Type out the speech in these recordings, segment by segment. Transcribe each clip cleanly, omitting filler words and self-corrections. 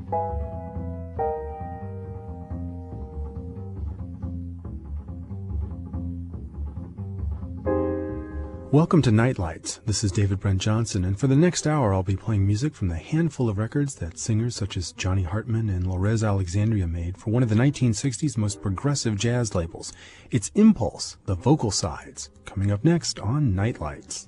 Welcome to Nightlights. This is David Brent Johnson, and for the next hour I'll be playing music from the handful of records that singers such as Johnny Hartman and Lorez Alexandria made for one of the 1960s most progressive jazz labels. It's Impulse, the vocal sides, coming up next on Nightlights.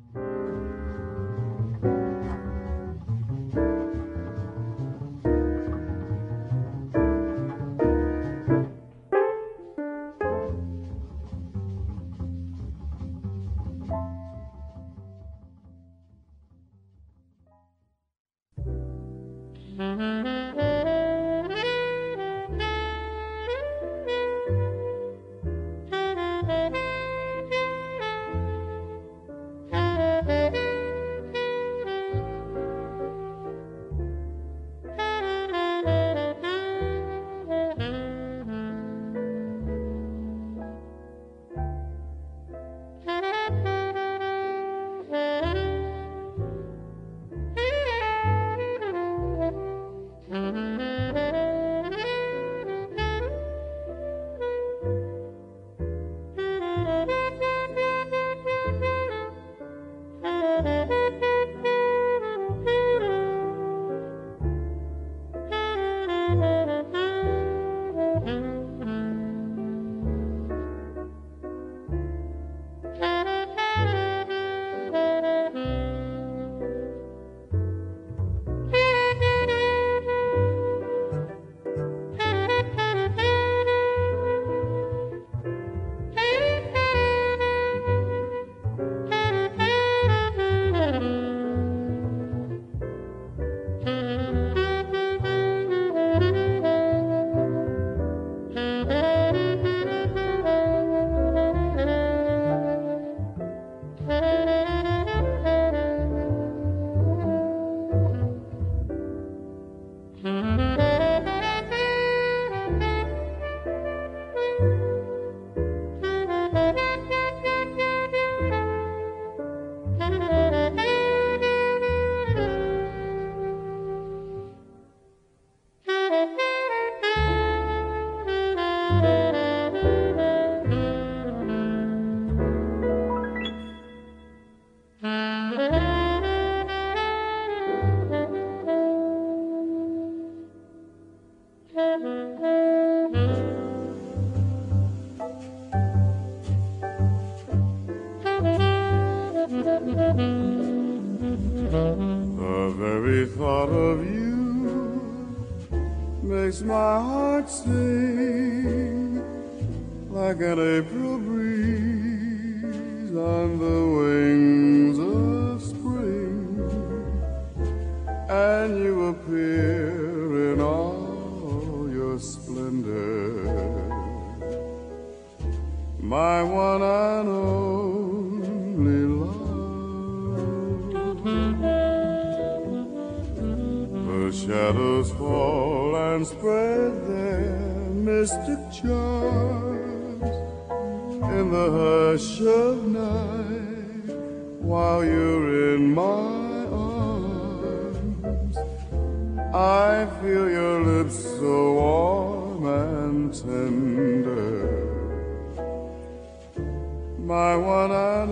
The very thought of you makes my heart sing like an April breeze on the wings of spring, and you appear in all your splendor, my one and only love. The shadows fall and spread their mystic charms in the hush of night while you're in my arms. I feel your lips so warm and tender, my one and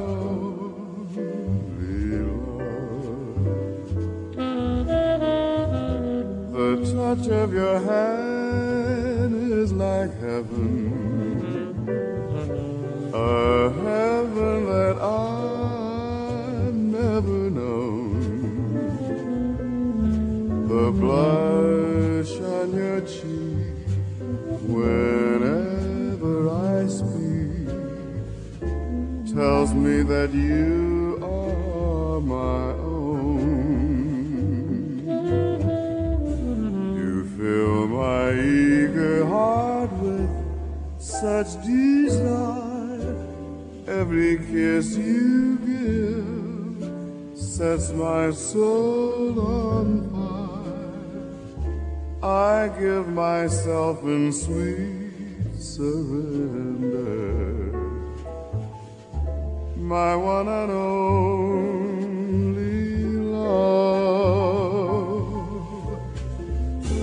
only love. The touch of your hand is like heaven, a heaven that I've never known. The blush on your cheek whenever I speak tells me that you are my own. You fill my eager heart with such desire. Every kiss you give sets my soul on fire. I give myself in sweet surrender, my one and only love.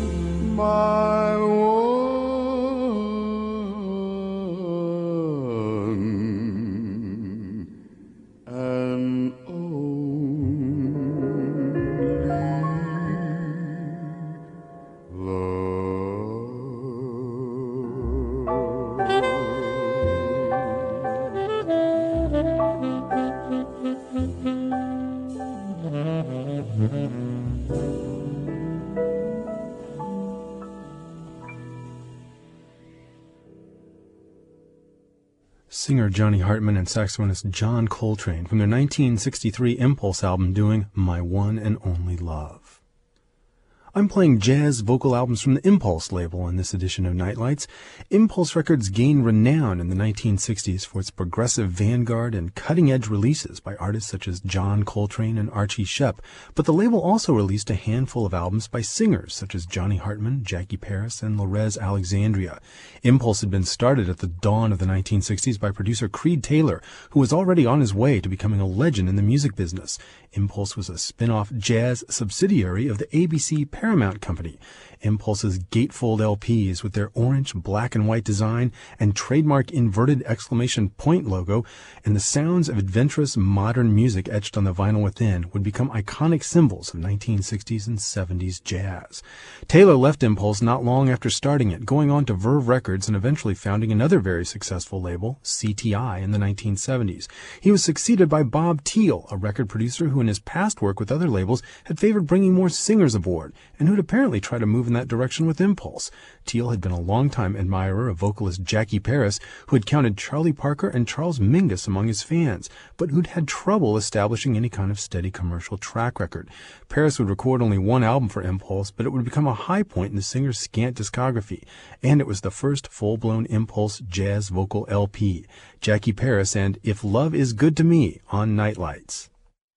Singer Johnny Hartman and saxophonist John Coltrane from their 1963 Impulse album doing My One and Only Love. I'm playing jazz vocal albums from the Impulse label in this edition of Nightlights. Impulse Records gained renown in the 1960s for its progressive vanguard and cutting-edge releases by artists such as John Coltrane and Archie Shepp, but the label also released a handful of albums by singers such as Johnny Hartman, Jackie Paris, and Lorez Alexandria. Impulse had been started at the dawn of the 1960s by producer Creed Taylor, who was already on his way to becoming a legend in the music business. Impulse was a spin-off jazz subsidiary of the ABC Paramount Company. Impulse's gatefold LPs with their orange, black and white design and trademark inverted exclamation point logo and the sounds of adventurous modern music etched on the vinyl within would become iconic symbols of 1960s and 70s jazz. Taylor left Impulse not long after starting it, going on to Verve Records and eventually founding another very successful label, CTI, in the 1970s. He was succeeded by Bob Thiel, a record producer who in his past work with other labels had favored bringing more singers aboard and who'd apparently tried to move in that direction with Impulse. Thiel had been a longtime admirer of vocalist Jackie Paris, who had counted Charlie Parker and Charles Mingus among his fans, but who'd had trouble establishing any kind of steady commercial track record. Paris would record only one album for Impulse, but it would become a high point in the singer's scant discography, and it was the first full-blown Impulse jazz vocal LP. Jackie Paris and If Love Is Good to Me on Nightlights.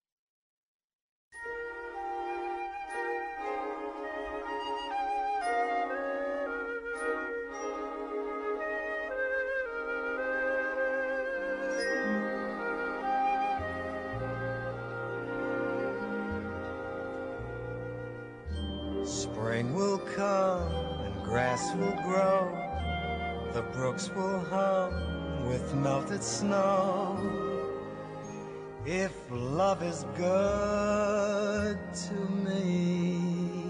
Spring will come and grass will grow, the brooks will hum with melted snow. If love is good to me,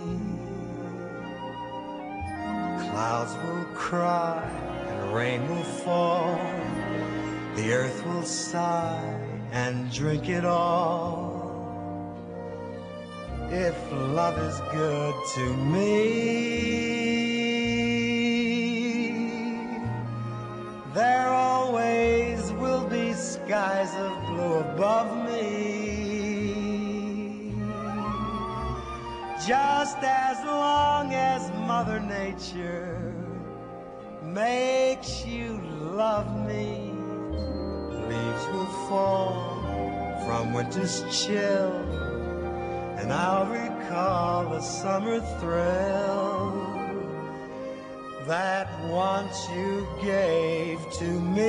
clouds will cry and rain will fall, the earth will sigh and drink it all. If love is good to me, there always will be skies of blue above me. Just as long as Mother Nature makes you love me, leaves will fall from winter's chill, and I'll recall a summer thrill that once you gave to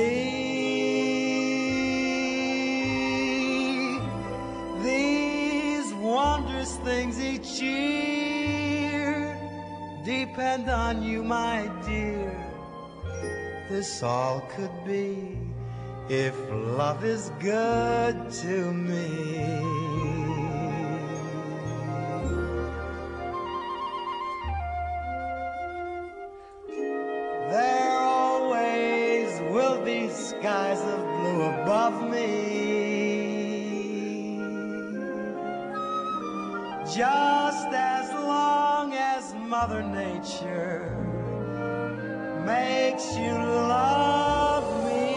me. These wondrous things each year depend on you, my dear. This all could be if love is good to me. Skies of blue above me, just as long as Mother Nature makes you love me.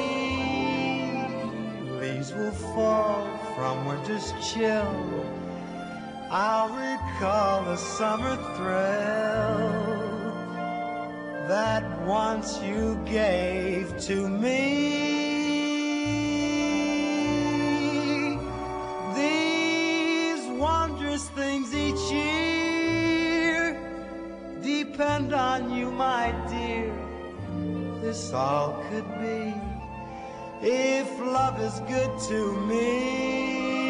Leaves will fall from winter's chill, I'll recall the summer thrill that once you gave to me. These wondrous things each year depend on you, my dear. This all could be if love is good to me.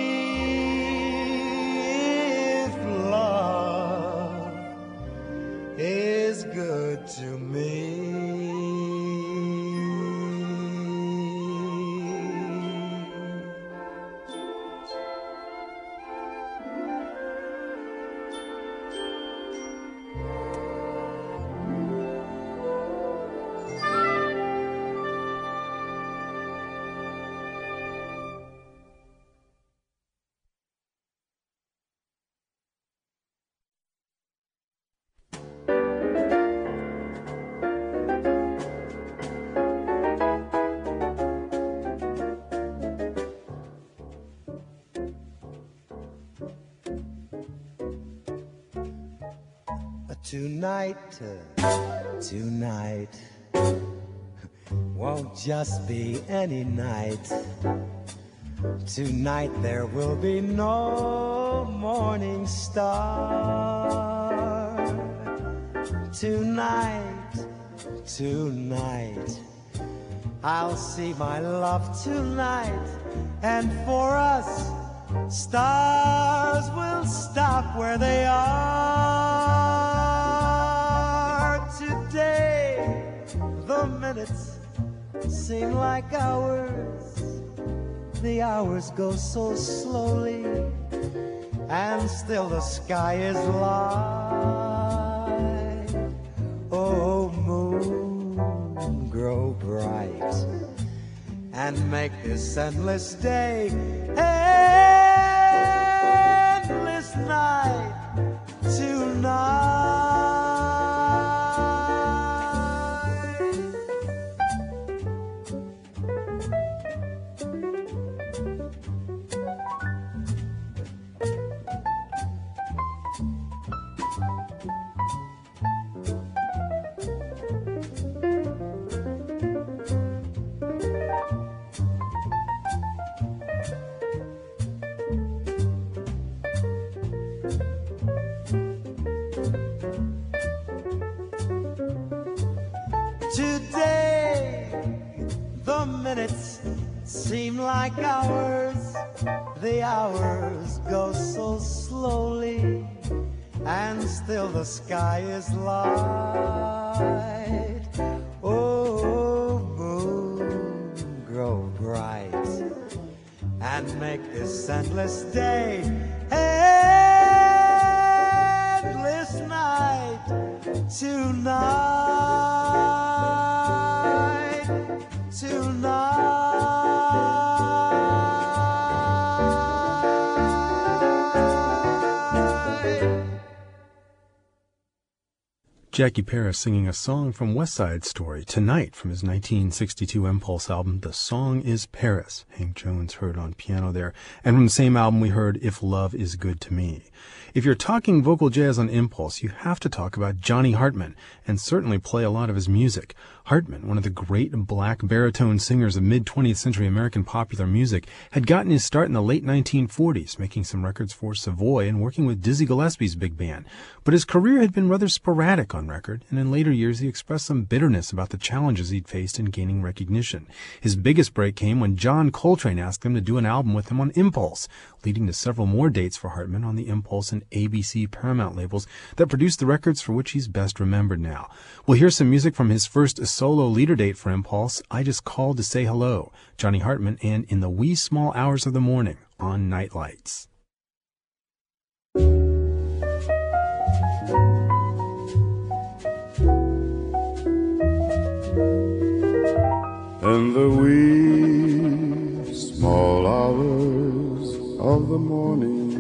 If love is good to me. Tonight won't just be any night. Tonight there will be no morning star. Tonight, I'll see my love tonight, and for us, stars will stop where they are. Today, the minutes seem like hours. The hours go so slowly, and still the sky is light. Oh, moon, grow bright and make this endless day endless night tonight. Today, the minutes seem like hours. The hours go so slowly, and still the sky is light. Oh, moon, grow bright and make this endless day endless night tonight. Jackie Paris singing a song from West Side Story tonight from his 1962 Impulse album, The Song is Paris. Hank Jones heard on piano there. And from the same album we heard If Love Is Good to Me. If you're talking vocal jazz on Impulse, you have to talk about Johnny Hartman and certainly play a lot of his music. Hartman, one of the great black baritone singers of mid-20th century American popular music, had gotten his start in the late 1940s, making some records for Savoy and working with Dizzy Gillespie's big band. But his career had been rather sporadic on record, and in later years he expressed some bitterness about the challenges he'd faced in gaining recognition. His biggest break came when John Coltrane asked him to do an album with him on Impulse, leading to several more dates for Hartman on the Impulse and ABC Paramount labels that produced the records for which he's best remembered now. We'll hear some music from his first solo leader date for Impulse, I Just Called to Say Hello, Johnny Hartman, and In the Wee Small Hours of the Morning on Night Lights. In the wee small hours of the morning,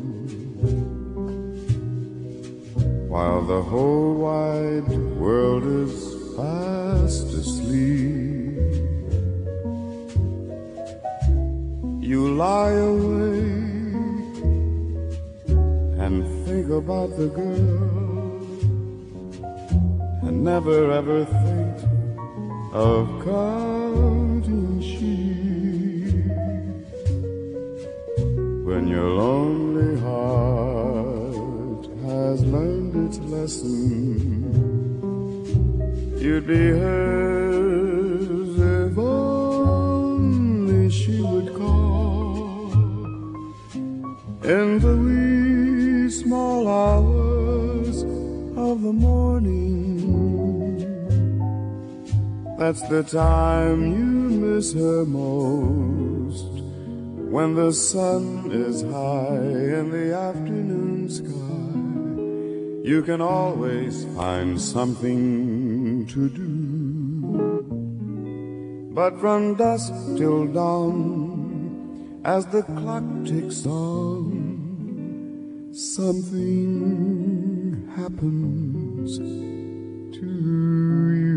while the whole wide world is fast asleep, you lie awake and think about the girl, and never ever think of counting sheep. When your lonely heart has learned its lesson, you'd be hers if only she would call. In the wee small hours of the morning, that's the time you miss her most, when the sun is high in the afternoon sky. You can always find something to do. But from dusk till dawn, as the clock ticks on, something happens to you.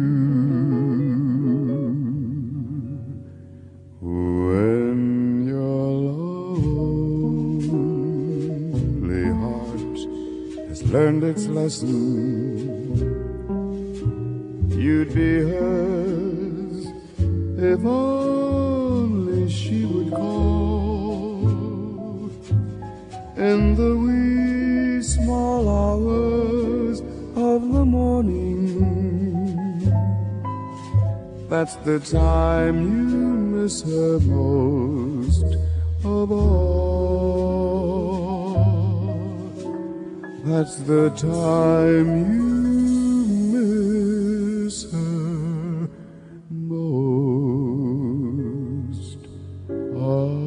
When your lonely heart has learned its lesson, you'd be hers if only she would call in the wee small hours of the morning. That's the time you miss her most of all. That's the time you miss her most of all.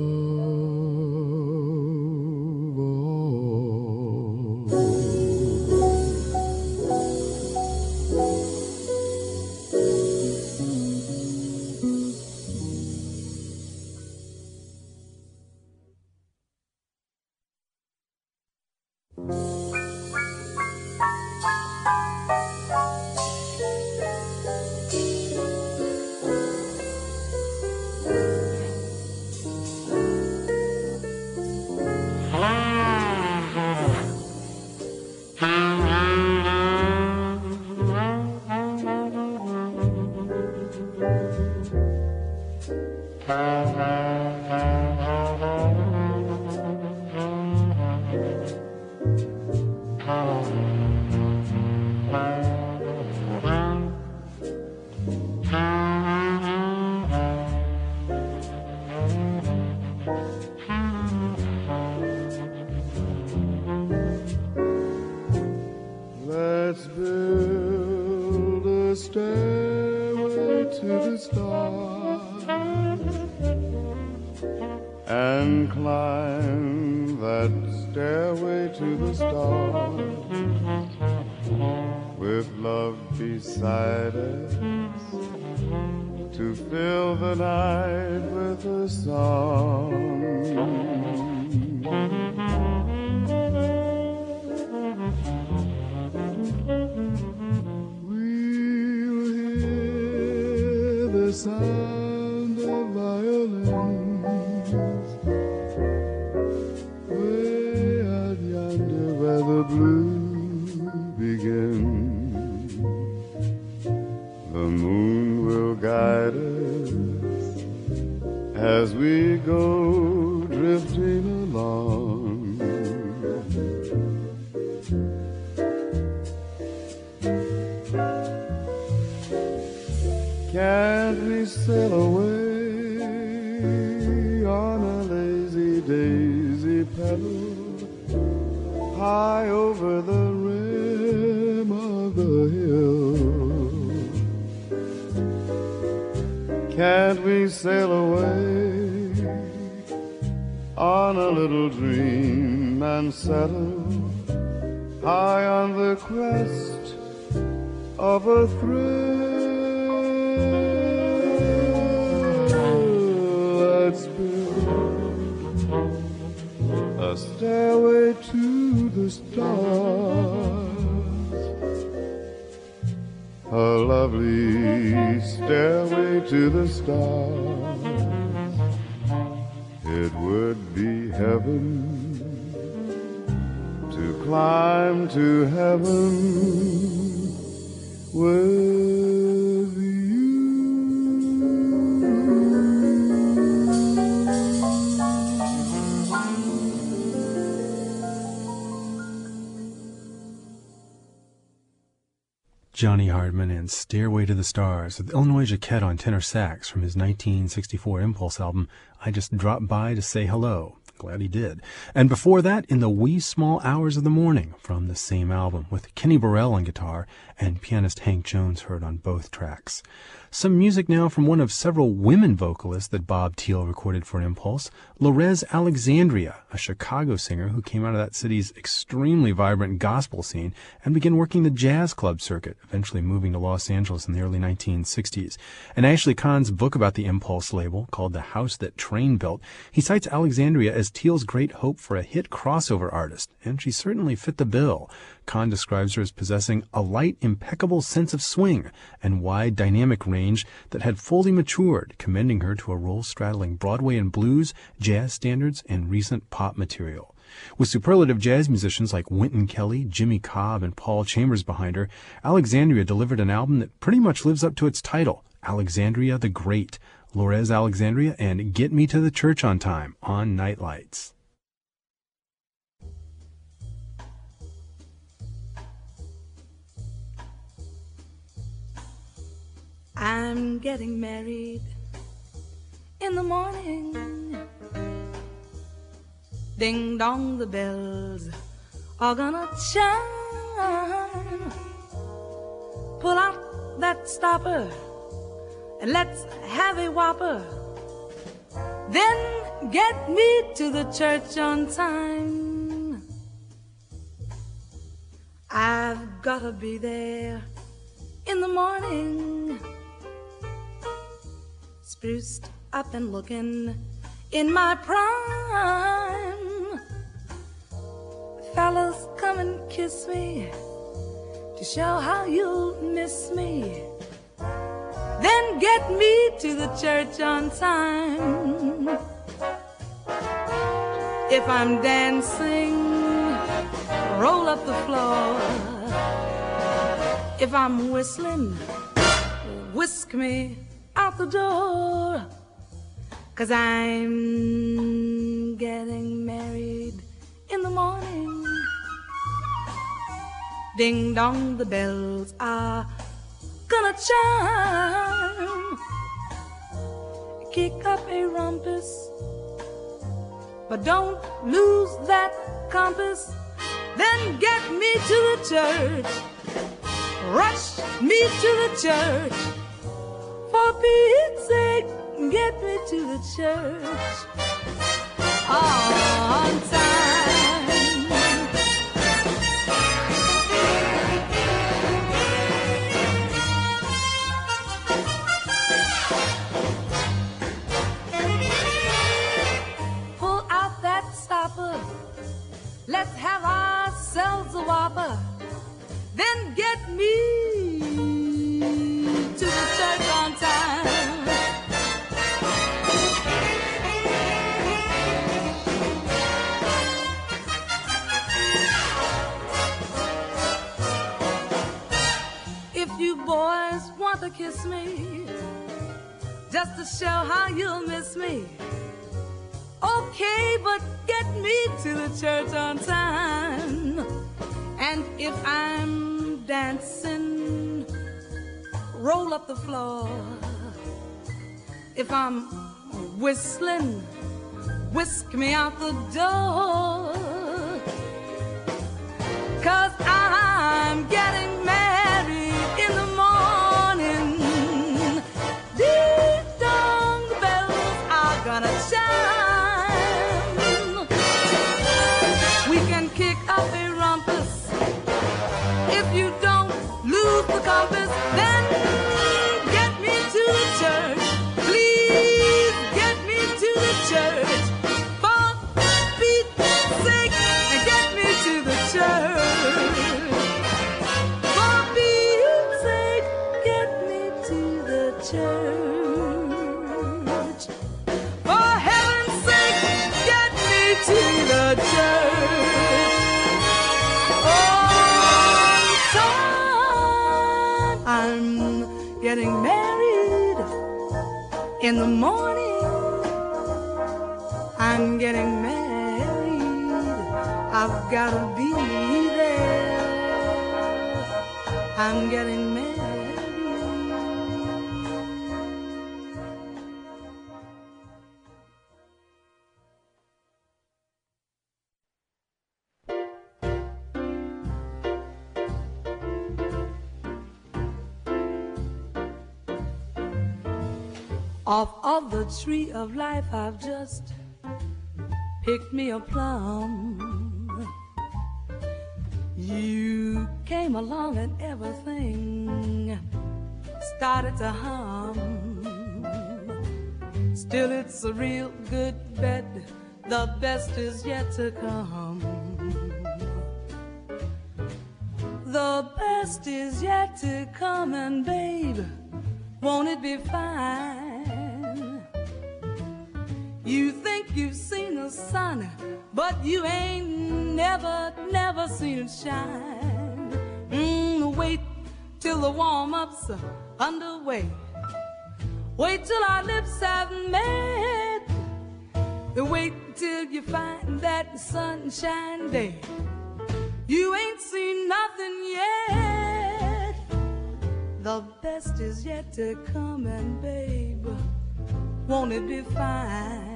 Let's build a stairway to the stars and climb that stairway to the stars with love beside us to fill the night with a song. Sound of violins way out yonder where the blues begin. The moon will guide us as we go drifting along. Can't we sail away on a lazy daisy pedal high over the rim of the hill? Can't we sail away on a little dream and settle high on the crest of a thrill? Let's build a stairway to the stars, a lovely stairway to the stars. It would be heaven to climb to heaven with you. Johnny Hartman and Stairway to the Stars with Illinois Jacquet on tenor sax from his 1964 Impulse album, I Just Dropped By to Say Hello. Glad he did. And before that, In the Wee Small Hours of the Morning from the same album with Kenny Burrell on guitar and pianist Hank Jones heard on both tracks. Some music now from one of several women vocalists that Bob Thiel recorded for Impulse, Lorez Alexandria, a Chicago singer who came out of that city's extremely vibrant gospel scene and began working the jazz club circuit, eventually moving to Los Angeles in the early 1960s. In Ashley Kahn's book about the Impulse label, called The House That Train Built, he cites Alexandria as Thiel's great hope for a hit crossover artist, and she certainly fit the bill. Kahn describes her as possessing a light, impeccable sense of swing and wide dynamic range that had fully matured, commending her to a role straddling Broadway and blues, jazz standards, and recent pop material. With superlative jazz musicians like Wynton Kelly, Jimmy Cobb, and Paul Chambers behind her, Alexandria delivered an album that pretty much lives up to its title, Alexandria the Great, Lorez Alexandria, and Get Me to the Church on Time on Nightlights. I'm getting married in the morning. Ding dong, the bells are gonna chime. Pull out that stopper and let's have a whopper. Then get me to the church on time. I've gotta be there in the morning, spruced up and looking in my prime. Fellas, come and kiss me to show how you'll miss me. Then get me to the church on time. If I'm dancing, roll up the floor. If I'm whistling, whisk me out the door. 'Cause I'm getting married in the morning. Ding dong, the bells are gonna chime. Kick up a rumpus, but don't lose that compass. Then get me to the church. Rush me to the church. For Pete's sake, get me to the church on time. Pull out that stopper. Let's have ourselves a whopper. Then get me to the church on time. If you boys want to kiss me, just to show how you'll miss me, okay, but get me to the church on time. And if I'm dancing, roll up the floor. If I'm whistling, whisk me out the door. 'Cause I'm getting married in the morning. Ding dong, the bells are gonna chime. We can kick up a rumpus. If you don't lose the compass, then get me to the church. Please get me to the church. For Pete's sake, get me to the church. For Pete's sake, get me to the church. For heaven's sake, get me to the church. I'm getting married in the morning. I'm getting married. I've gotta be there. I'm getting married. Off of the tree of life I've just picked me a plum. You came along and everything started to hum. Still it's a real good bet, the best is yet to come. The best is yet to come, and babe, won't it be fine? You think you've seen the sun but you ain't never seen it shine. Wait till the warm-up's underway. Wait till our lips have met. Wait till you find that sunshine day. You ain't seen nothing yet. The best is yet to come, and babe, won't it be fine?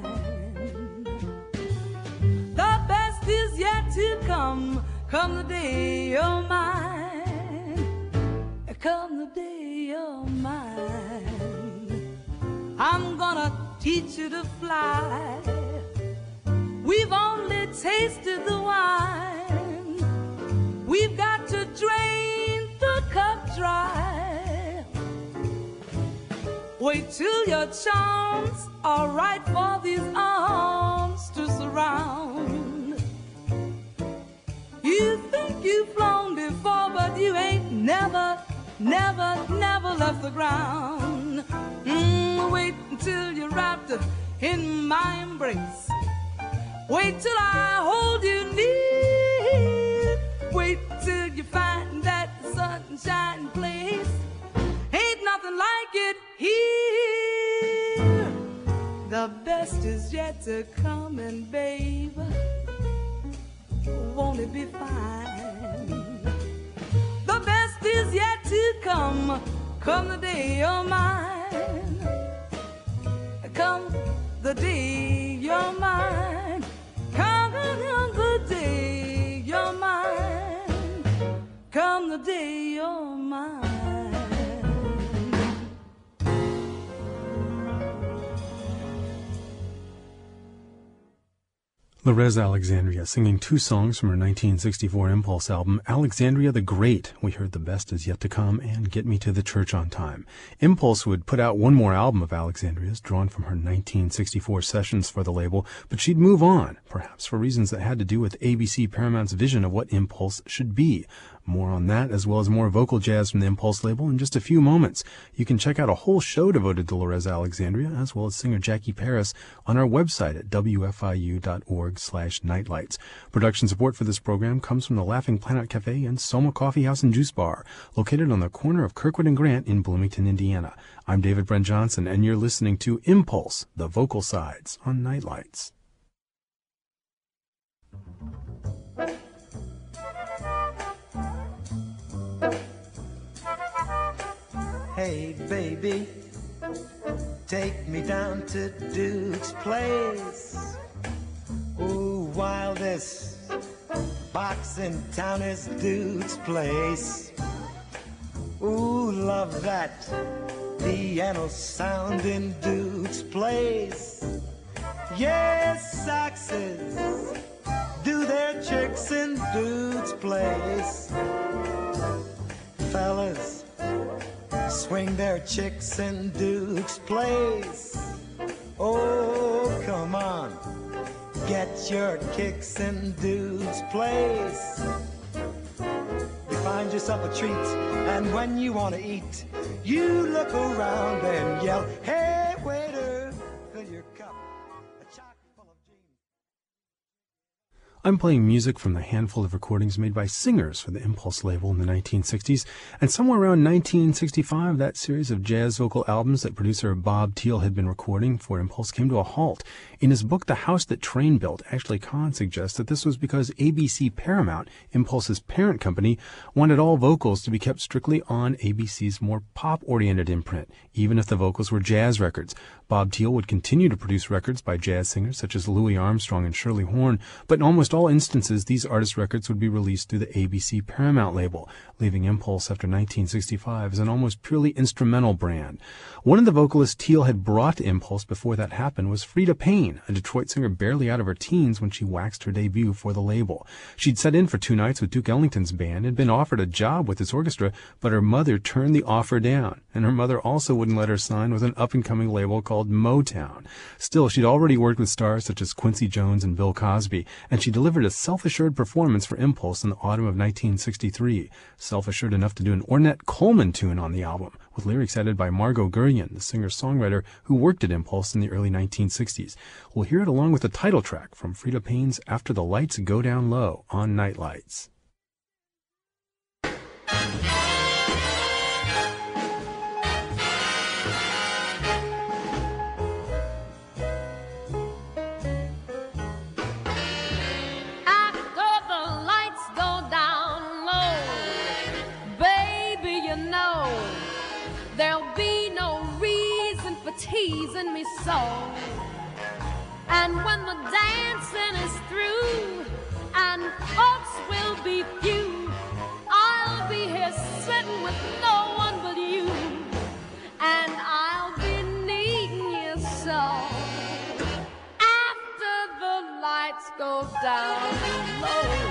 The best is yet to come the day you're mine. Come the day you're mine. I'm gonna teach you to fly. We've only tasted the wine. We've got to drain the cup dry. Wait till your charms are right for these arms to surround. You think you've flown before, but you ain't never left the ground. Wait until you're wrapped in my embrace. Wait till I hold you near. Wait till you find that sunshine place. Ain't nothing like it here. The best is yet to come, and babe, won't it be fine? The best is yet to come the day you're mine. Come the day you're mine. Come the day you're mine. Come the day you're mine. Lorez Alexandria singing two songs from her 1964 Impulse album, Alexandria the Great. We heard The Best Is Yet to Come and Get Me to the Church on Time. Impulse would put out one more album of Alexandria's, drawn from her 1964 sessions for the label, but she'd move on, perhaps for reasons that had to do with ABC Paramount's vision of what Impulse should be. More on that, as well as more vocal jazz from the Impulse label in just a few moments. You can check out a whole show devoted to Lorez Alexandria, as well as singer Jackie Paris, on our website at wfiu.org/nightlights. Production support for this program comes from the Laughing Planet Cafe and Soma Coffee House and Juice Bar, located on the corner of Kirkwood and Grant in Bloomington, Indiana. I'm David Brent Johnson, and you're listening to Impulse, the vocal sides, on Nightlights. Hey baby, take me down to Duke's place. Ooh, while this box in town is Duke's place. Ooh, love that piano sound in Duke's place. Yes, saxes do their tricks in Duke's place. Fellas swing their chicks in Duke's place. Oh, come on, get your kicks in Duke's place. You find yourself a treat, and when you want to eat, you look around and yell, hey, waiter, fill your cup, a chock full of dreams. I'm playing music from the handful of recordings made by singers for the Impulse label in the 1960s, and somewhere around 1965, that series of jazz vocal albums that producer Bob Thiel had been recording for Impulse came to a halt. In his book, The House That Train Built, Ashley Kahn suggests that this was because ABC Paramount, Impulse's parent company, wanted all vocals to be kept strictly on ABC's more pop-oriented imprint, even if the vocals were jazz records. Bob Thiel would continue to produce records by jazz singers such as Louis Armstrong and Shirley Horn, but in almost all instances, these artist records would be released through the ABC Paramount label, leaving Impulse after 1965 as an almost purely instrumental brand. One of the vocalists Thiel had brought to Impulse before that happened was Freda Payne, a Detroit singer barely out of her teens when she waxed her debut for the label. She'd set in for 2 nights with Duke Ellington's band and been offered a job with his orchestra, but her mother turned the offer down, and her mother also wouldn't let her sign with an up-and-coming label called Motown. Still, she'd already worked with stars such as Quincy Jones and Bill Cosby, and she delivered delivered a self-assured performance for Impulse in the autumn of 1963, self-assured enough to do an Ornette Coleman tune on the album, with lyrics added by Margot Guryan, the singer-songwriter who worked at Impulse in the early 1960s. We'll hear it along with the title track from Freda Payne's After the Lights Go Down Low on Night Lights. Teasing me so, and when the dancing is through and folks will be few, I'll be here sitting with no one but you, and I'll be needing you so. After the lights go down low,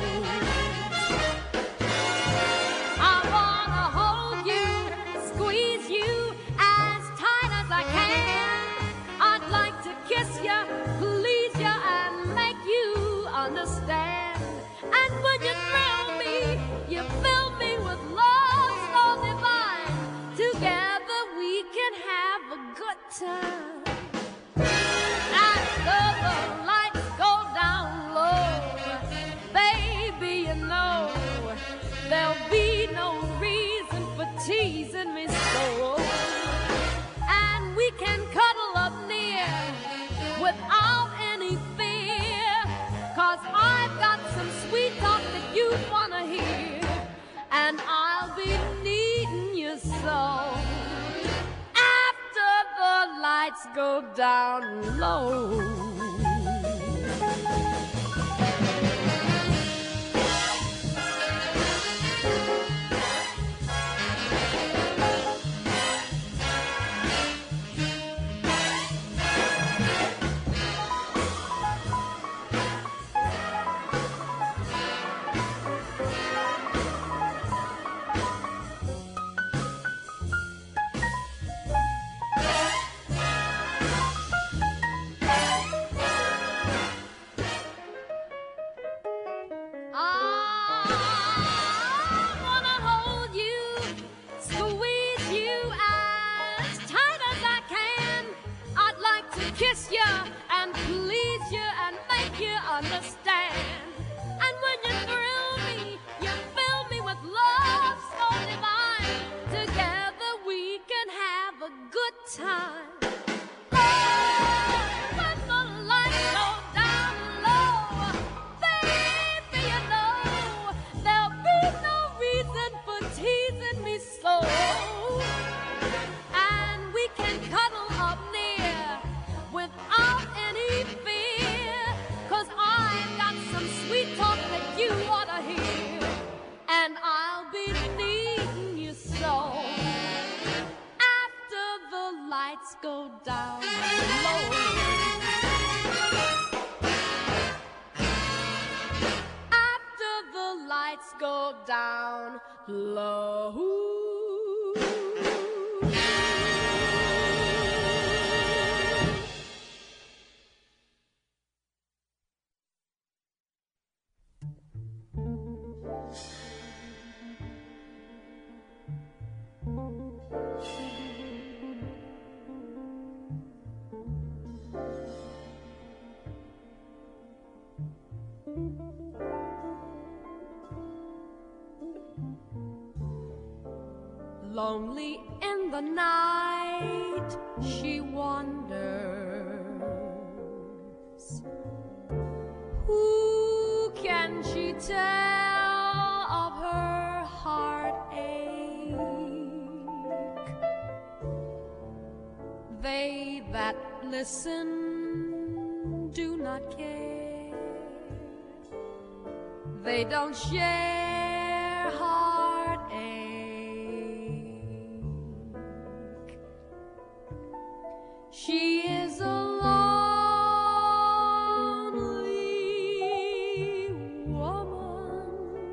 understand. And when you thrill me, you fill me with love so divine. Together we can have a good time. After the lights go down low, baby, you know there'll be no reason for teasing me so. And we can cuddle up near without any fear, 'cause I've got some sweet talk that you wanna hear, and I'll be needing you so. After the lights go down low. Kiss you and please you and make you understand. And when you thrill me, you fill me with love so divine. Together we can have a good time. Oh, when the lights go down low, baby, you know there'll be no reason for teasing me so. And we can cuddle up near without any fear, 'cause I've got some sweet talk that you ought to hear, and I'll be needing you so. After the lights go down low, after the lights go down low. Lonely in the night, she wanders. Who can she tell of her heartache? They that listen do not care. They don't share heartache. She is a lonely woman,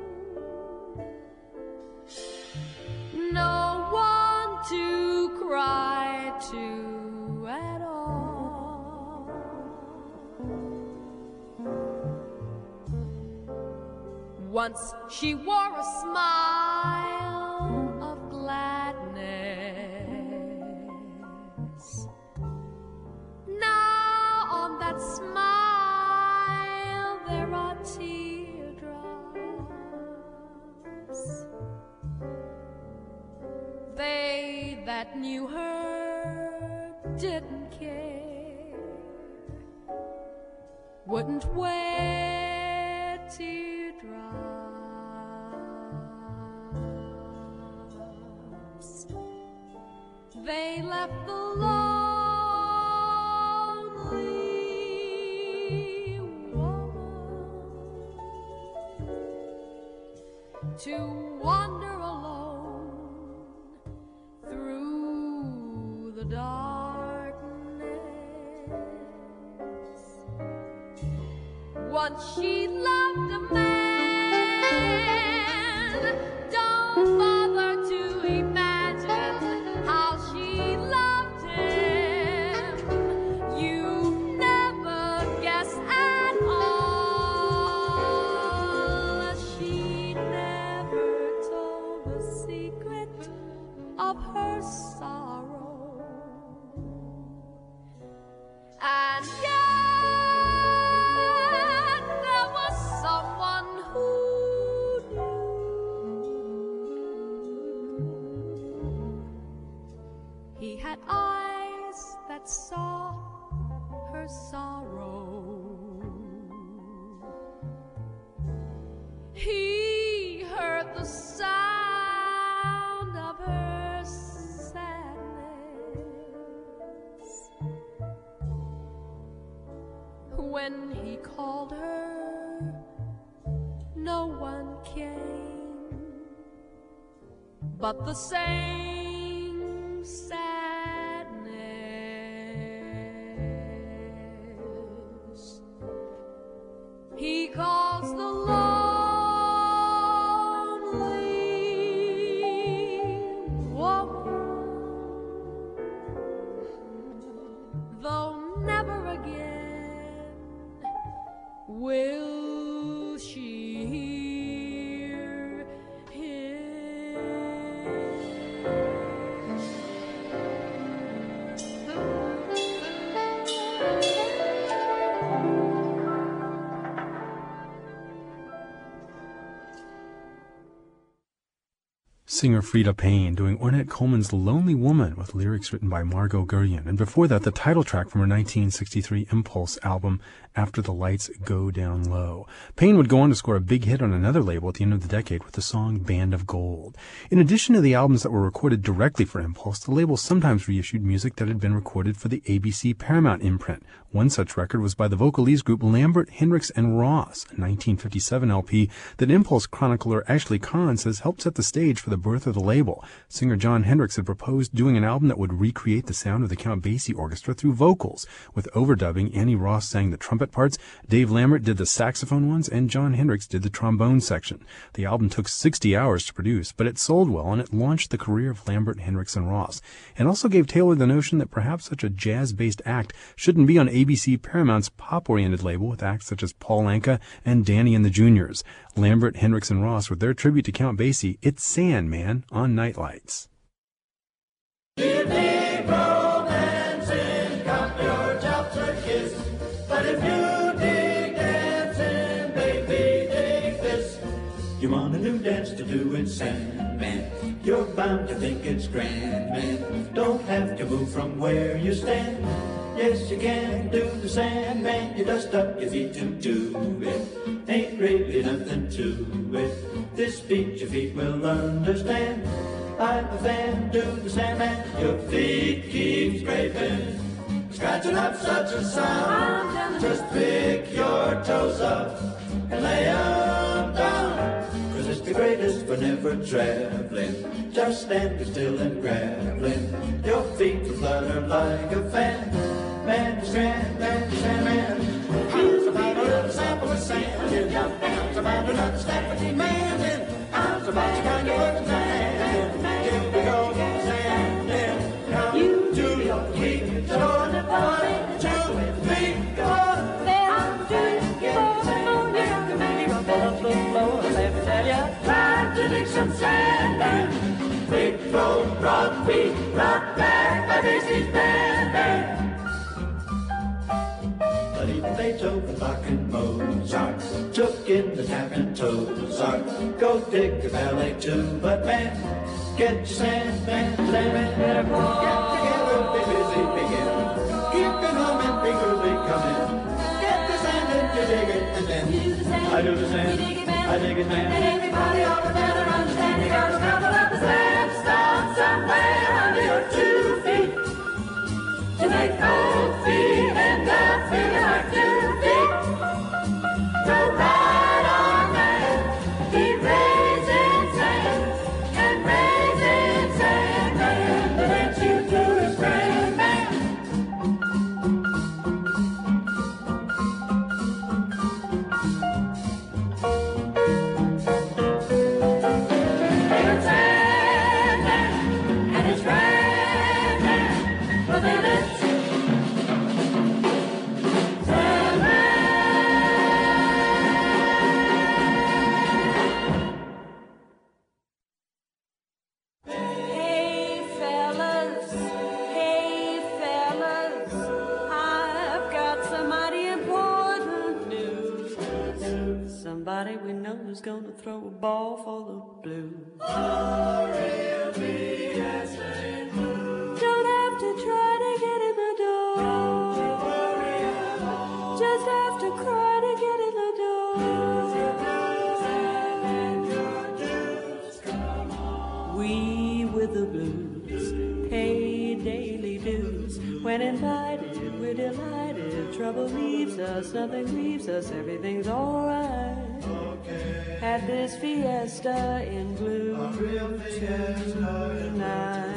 no one to cry to at all. Once she wore a smile of gladness. Now on that smile there are teardrops. They that knew her didn't care, wouldn't wear teardrops. They left the lonely woman to wander alone through the darkness. Once she loved a man. Don't bother to imagine how she loved him. You never guess at all. She never told the secret of her sorrow. And yet there was someone who knew. He had eyes that saw her sorrow. He heard the sound of her sadness. When he called her, no one came, but the same sadness. He calls the lonely woman, though never again will she hear Singer Freda Payne doing Ornette Coleman's Lonely Woman with lyrics written by Margot Guryan. And before that, the title track from her 1963 Impulse album, After the Lights Go Down Low. Payne would go on to score a big hit on another label at the end of the decade with the song Band of Gold. In addition to the albums that were recorded directly for Impulse, the label sometimes reissued music that had been recorded for the ABC Paramount imprint. One such record was by the vocalese group Lambert, Hendricks, and Ross, a 1957 LP that Impulse chronicler Ashley Kahn says helped set the stage for the birth of the label. Singer Jon Hendricks had proposed doing an album that would recreate the sound of the Count Basie Orchestra through vocals. With overdubbing, Annie Ross sang the trumpet parts, Dave Lambert did the saxophone ones, and Jon Hendricks did the trombone section. The album took 60 hours to produce, but it sold well, and it launched the career of Lambert, Hendricks, and Ross, and also gave Taylor the notion that perhaps such a jazz-based act shouldn't be on ABC Paramount's pop-oriented label with acts such as Paul Anka and Danny and the Juniors. Lambert, Hendricks, and Ross with their tribute to Count Basie, It's Sandman, on Nightlights. You dig romancing, count your chops or kiss. But if you dig dancing, baby, dig this. You want a new dance to do in Sandman, you're bound to think it's grand, man. Don't have to move from where you stand. Yes, you can do the Sandman. You dust up your feet and do it. Ain't really nothing to it. This beat your feet will understand. I'm a fan, do the Sandman. Your feet keep scraping, scratching up such a sound. Just pick your toes up and lay 'em down. 'Cause it's the greatest for never traveling. Just standing still and grappling. Your feet will flutter like a fan. Man is grand, man is Sandman. How's about a little sample of sand? How's about another step of demanding? How's about you kind of work and here we go, Sandman. Now you do your feet, one, two, three, go. Then do it, Get the Sandman, the man, pull up the floor, big bone, broad feet, brought back by Daisy's band. But even Beethoven, Bach, and Mozart took in the tap and toes art. Go dig a ballet too, but man, get your Sandman, better go. Get together, be busy, begin. Keep it humming, be groovy, come in. Get the sand and you dig it, and then I do the sand, I dig it, man. And everybody all together understand you gotta scramble up the sandstone somewhere under your 2 feet to make cold feet end up feeling like 2 feet. So right on, man, keep raising sand and raising sand, man, to let you through the spring, man. It's Sandman and it's Sandman, well then it's Hey fellas, I've got some mighty important news. Somebody we know is gonna throw a ball for the blues. Don't have to try to get in the door. Just have to cry to get in the door. We with the blues pay daily dues. When invited, we're delighted. Trouble leaves us, nothing grieves us, everything's alright. At this fiesta in blue tonight.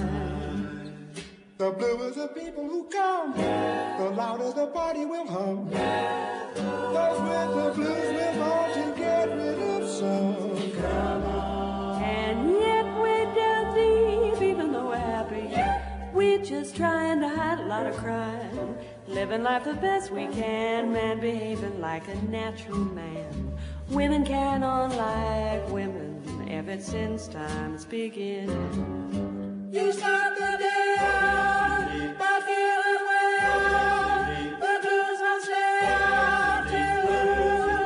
The blues are people who come. The louder the party will hum. Those with the blues will want to get rid of some. Come on. And yet we're down deep, even though we're happy. We're just trying to hide a lot of crime. Living life the best we can, man behaving like a natural man. Women carrying on like women, ever since time's beginning. You start the day out by feeling well. The blues must stay out till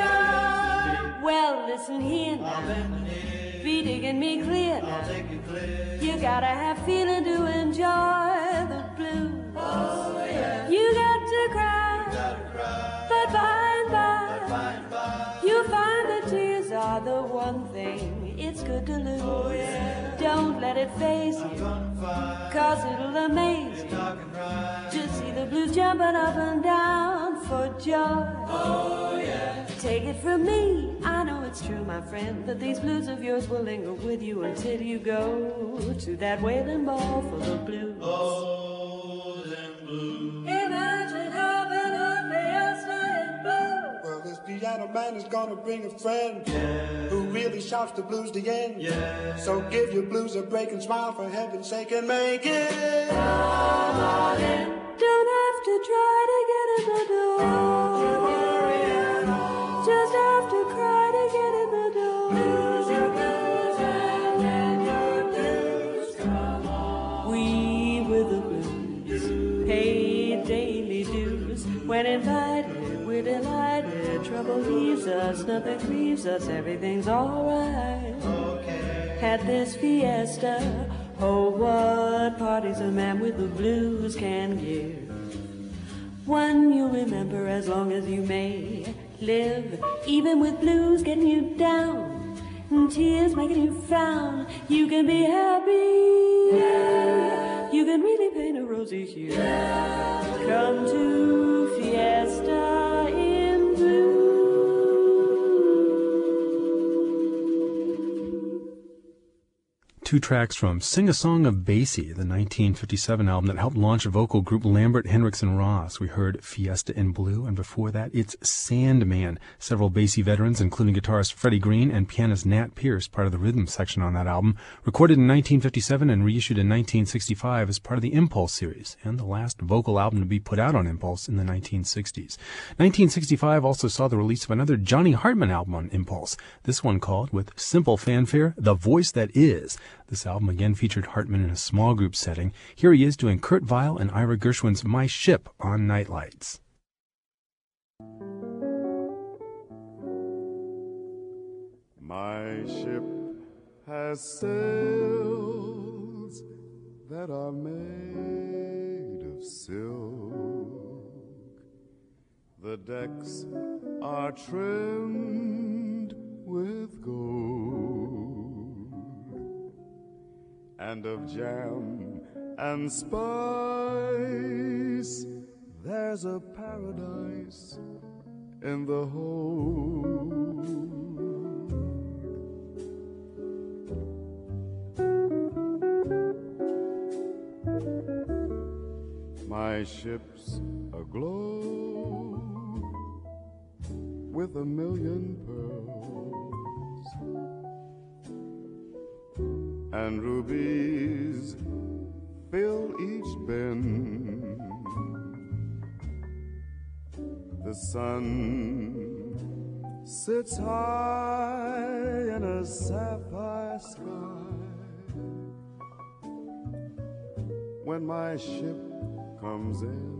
lay. Well, listen here now, be digging me clear now. You gotta have feeling to enjoy the blues. Oh, yeah. You got to cry, but by and by, you find that tears are the one thing it's good to lose. Don't let it phase you, cause it'll amaze you to see the blues jumping up and down for joy. Oh, yeah. Take it from me, I know it's true, my friend, that these blues of yours will linger with you until you go to that wailing ball for the blues. Oh, them blues. Imagine having a fiesta in blue. Well, this piano man is gonna bring a friend who really shouts the blues the end. Yeah. So give your blues a break and smile for heaven's sake and make it. Come on in. Don't have to try to get in the door. Worry at all. Just have to cry to get in the door. Lose your blues and your blues. Come on. We with the blues pay daily dues. When invited, we're delighted. Trouble leaves us, nothing grieves us, everything's alright. Okay. At this fiesta, oh what parties a man with the blues can give. One you'll remember as long as you may live. Even with blues getting you down and tears making you frown, you can be happy. You can really paint a rosy hue. Come to fiesta in blue. Two tracks from Sing a Song of Basie, the 1957 album that helped launch a vocal group Lambert, Hendrickson, Ross. We heard Fiesta in Blue, and before that, it's Sandman. Several Basie veterans, including guitarist Freddie Green and pianist Nat Pierce, part of the rhythm section on that album, recorded in 1957 and reissued in 1965 as part of the Impulse series, and the last vocal album to be put out on Impulse in the 1960s. 1965 also saw the release of another Johnny Hartman album on Impulse, this one called, with simple fanfare, The Voice That Is. This album again featured Hartman in a small group setting. Here he is doing Kurt Weill and Ira Gershwin's My Ship on Nightlights. My ship has sails that are made of silk. The decks are trimmed with gold, and of jam and spice there's a paradise in the hold. My ship's aglow with a million pearls, and rubies fill each bin. The sun sits high in a sapphire sky when my ship comes in.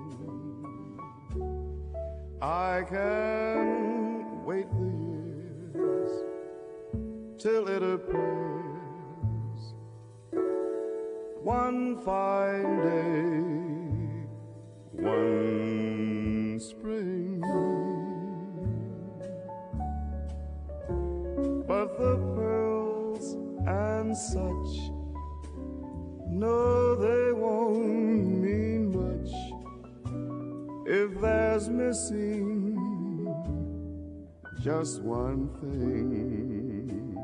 I can wait the years till it appears one fine day, one spring. But the pearls and such, no, they won't mean much if there's missing just one thing.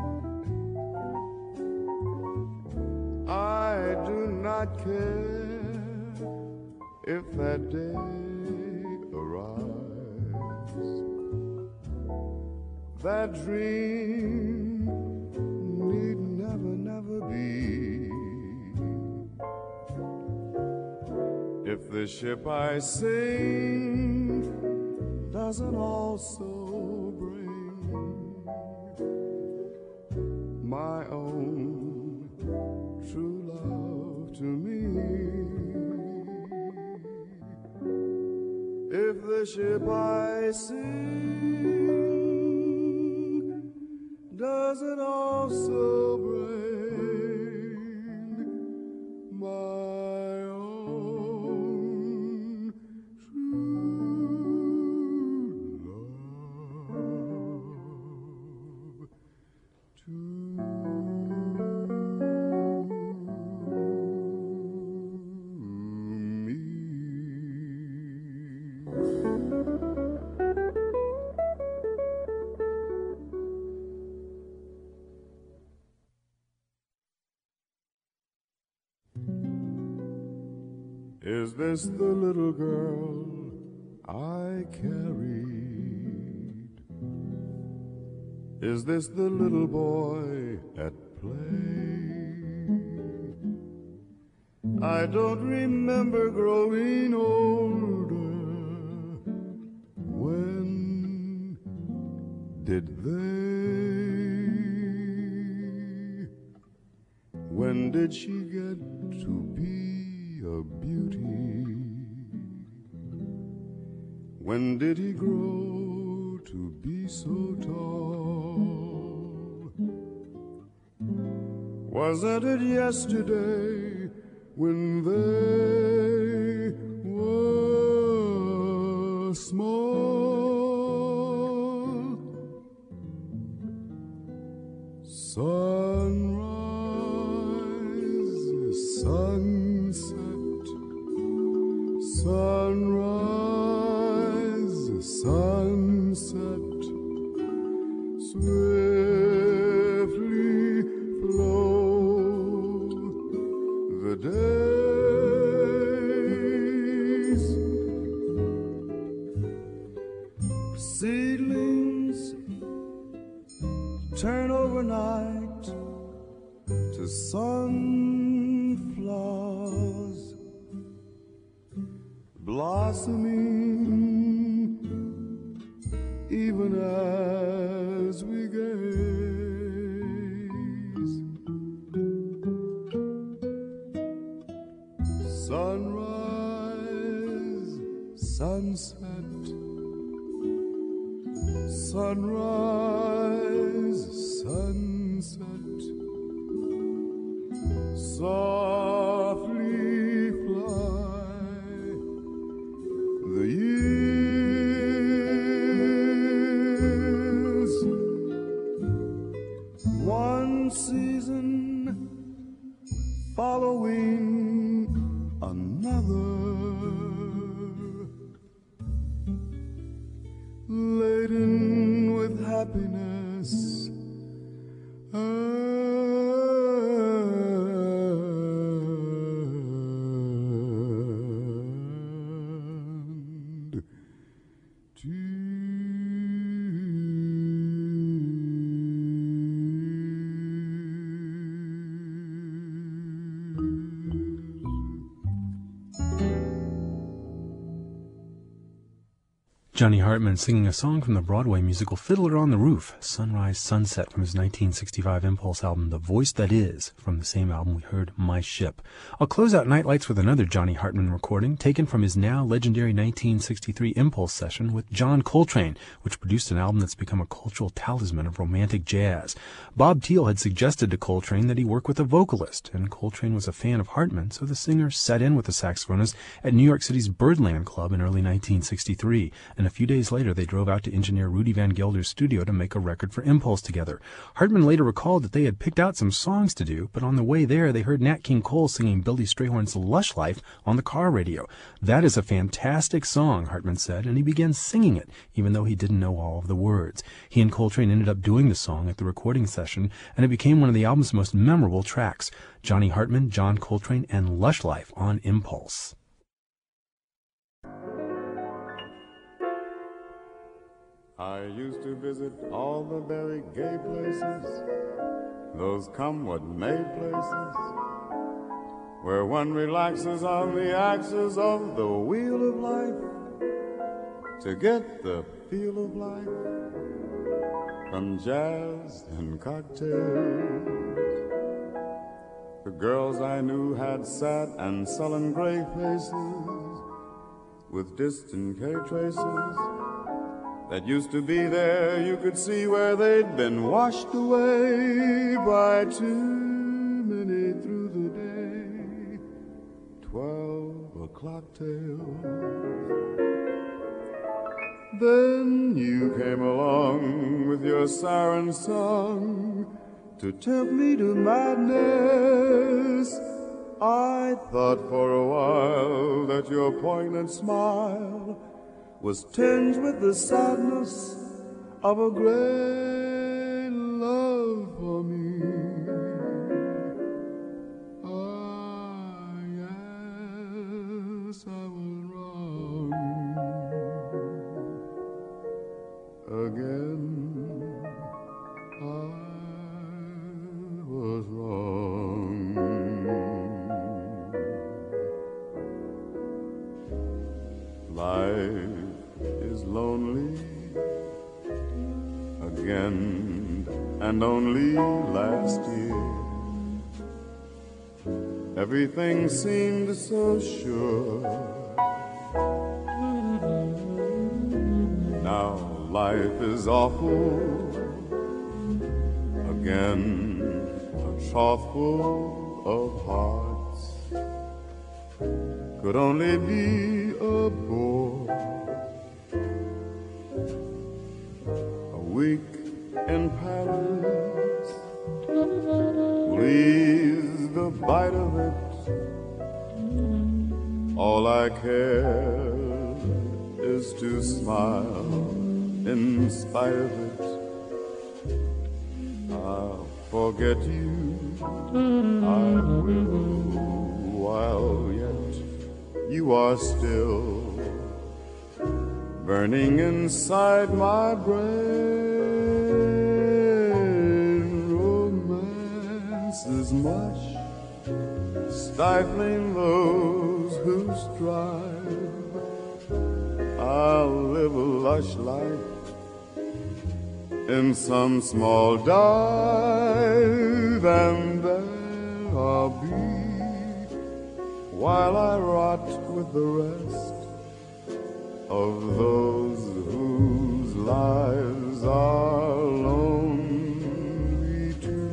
I do not care if that day arrives. That dream need never, never be. If the ship I sing doesn't also bring my own true love to me, if the ship I sing doesn't also bring my own true love to me. Is this the little girl I carried? Is this the little boy at play? I don't remember growing older. When did they? When did she get to be a beauty? When did he grow to be so tall? Wasn't it yesterday when they were small? Sunrise, sunset, sunrise, sunset, swiftly flow the days. Seedlings turn overnight to sunflowers, blossoming even as we gaze. sunset, sunrise, sunset, softly fly the years. One season following another, laden with happiness and Johnny Hartman singing a song from the Broadway musical Fiddler on the Roof, Sunrise Sunset, from his 1965 Impulse album The Voice That Is. From the same album we heard My Ship. I'll close out Nightlights with another Johnny Hartman recording taken from his now legendary 1963 Impulse session with John Coltrane, which produced an album that's become a cultural talisman of romantic jazz. Bob Thiel had suggested to Coltrane that he work with a vocalist, and Coltrane was a fan of Hartman, so the singer sat in with the saxophonist at New York City's Birdland Club in early 1963, and a few days later they drove out to engineer Rudy Van Gelder's studio to make a record for Impulse together. Hartman later recalled that they had picked out some songs to do, but on the way there they heard Nat King Cole singing Billy Strayhorn's Lush Life on the car radio. That is a fantastic song, Hartman said, and he began singing it, even though he didn't know all of the words. He and Coltrane ended up doing the song at the recording session, and it became one of the album's most memorable tracks. Johnny Hartman, John Coltrane, and Lush Life on Impulse. I used to visit all the very gay places, those come what may places, where one relaxes on the axis of the wheel of life to get the feel of life from jazz and cocktails. The girls I knew had sad and sullen gray faces with distant K traces that used to be there. You could see where they'd been washed away by too many through the day 12 o'clock tales. Then you came along with your siren song to tempt me to madness. I thought for a while that your poignant smile was tinged with the sadness of a great love for me. Ah, yes, I was wrong again. I was wrong. Life is lonely again, and only last year everything seemed so sure. Now life is awful again, a trough full of hearts could only be a bore. A week in Paris please the bite of it. All I care is to smile in spite of it. I'll forget you, I will, while yet you are still burning inside my brain. Romance is much, stifling those who strive. I'll live a lush life in some small dive, and there I'll be while I rot with the rest of those whose lives are lonely too.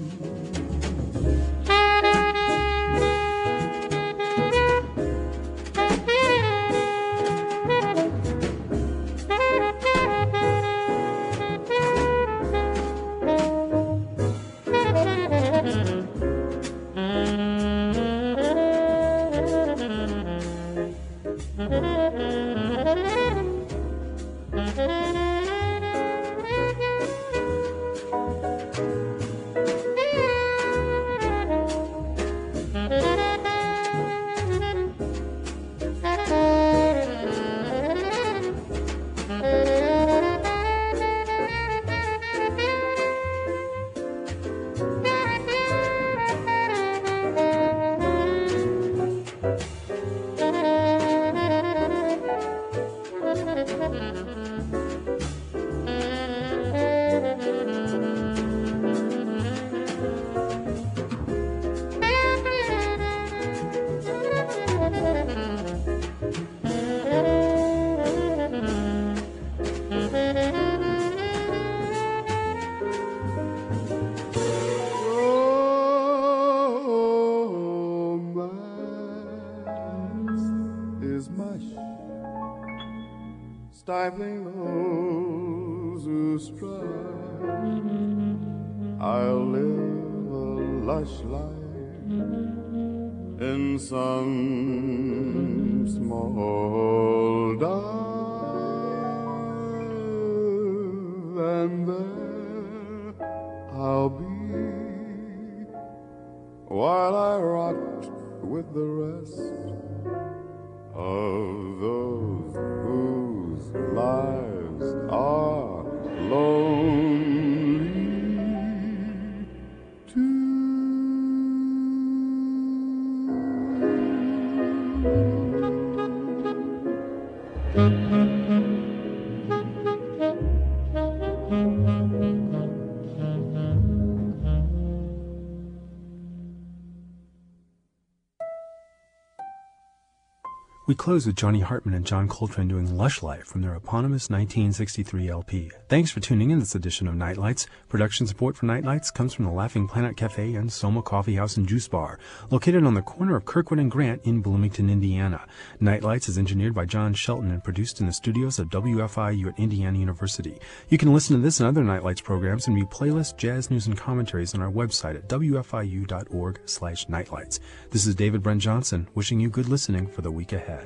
Stifling those who strive, I'll live a lush life in some small dive, and there I'll be while I rot with the rest of those whose lives are lonely too. We close with Johnny Hartman and John Coltrane doing Lush Life from their eponymous 1963 LP. Thanks for tuning in this edition of Nightlights. Production support for Nightlights comes from the Laughing Planet Cafe and Soma Coffee House and Juice Bar, located on the corner of Kirkwood and Grant in Bloomington, Indiana. Nightlights is engineered by John Shelton and produced in the studios of WFIU at Indiana University. You can listen to this and other Nightlights programs and view playlists, jazz news, and commentaries on our website at wfiu.org/nightlights. This is David Brent Johnson, wishing you good listening for the week ahead.